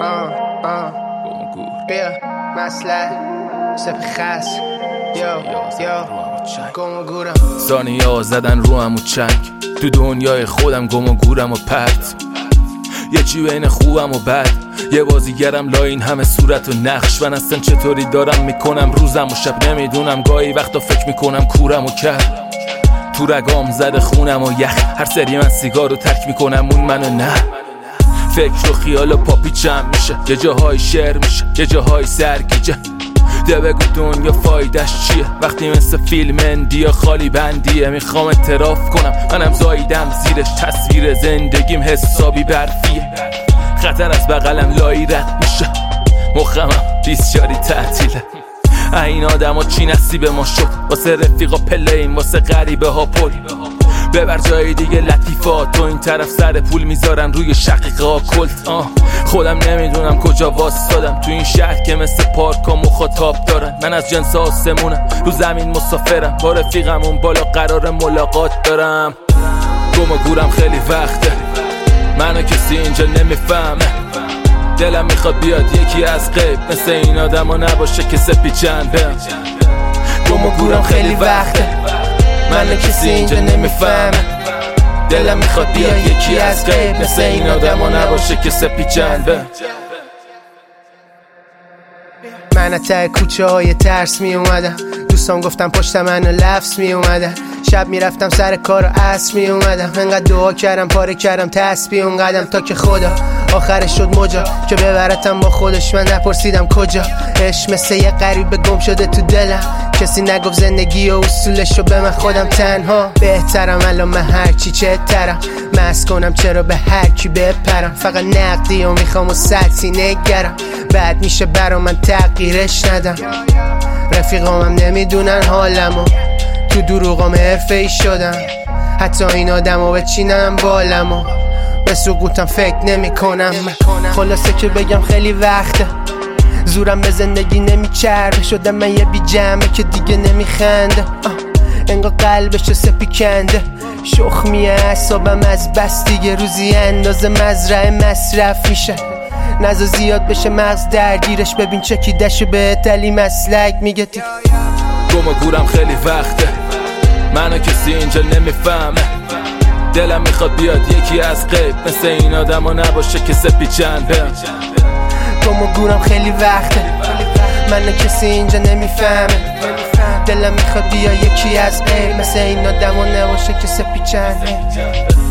بیا مسئله سپی خس گم و گورم ثانیه ها زدن رو هم و چک تو دنیای خودم گم و گورم و پرت یه چی بین خوبم و بد یه بازیگرم لا این همه صورت و نقش من اصلا چطوری دارم میکنم روزم و شب نمیدونم گاهی وقتا فکر میکنم کورم و کرد تو رگام زده خونم و یخ هر سری من سیگارو ترک میکنم اون منو نه فکر و خیال و پاپیچم میشه یه جاهای شعر میشه یه جاهای سرگیجه ده بگو دنیا فایدش چیه وقتی مثل فیلم اندیا خالی بندیه میخوام اعتراف کنم منم زاییدم زیرش تصویر زندگیم حسابی برفیه خطر از بغلم لایی رد میشه مخمم بیسیاری تعطیله این آدم ها چی نصیب ما شد واسه رفیقا پلیم واسه غریبه ها پل ببر جای دیگه لطیفات تو این طرف سر پول میذارن روی شقیقه ها کلت خودم نمیدونم کجا واسادم تو این شهر که مثل پارک ها مخاطاب دارن من از جنس آسمونم رو زمین مسافرم با رفیقم اون بالا قرار ملاقات دارم گم و گورم خیلی وقته منو کسی اینجا نمیفهمه دلم میخواد بیاد یکی از غیب مثل این آدم ها نباشه که سپی چنده گم و گورم خیلی وقته منو کسی اینجا نمیفهمه دلم میخواد بیاد یکی از غیب مثل این آدم ها نباشه که سپی چنده من ته کوچه های ترس می اومدم دوستان گفتم پشت منو لفظ می اومدن شب میرفتم سر کار و عصر می اومدم انقدر دعا کردم پاره کردم تسبیح اون قدم تا که خدا آخرش شد مجا که ببرتم با خودش من نپرسیدم کجا عشق مثل یه غریبه گم شده تو دلم کسی نگفت زندگی و اصولشو به من خودم تنها بهترم الان من هرچی چهترم مست کنم چرا به هر کی بپرم فقط نقدی و میخوام و سطحی نگرم بعد میشه برا من تغییرش ندم رفیقامم نمیدونن حالمو تو دروغام حرفه‌ای شدم حتی این آدمو بچینم بالمو به سقوطم فکر نمی کنم خلاصه که بگم خیلی وقته زورم به زندگی نمیچربه شدم من یه بی جمعه که دیگه نمیخنده انگار قلبش سپی کنده شخمیه اعصابم از بس دیگه روزی اندازه مزرعه مصرف میشه نزا زیاد بشه مغز درگیرش ببین چکیدشو به تلی مسلک میگه گم و گورم خیلی وقته منو کسی اینجا نمیفهمه دلم میخواد بیاد یکی از غیب مثل این آدم ها نباشه که سپی چنده گم و گورم خیلی وقته منو کسی اینجا نمیفهمه دلم میخواد بیاد یکی از غیب مثل این آدم ها نباشه که سپی چنده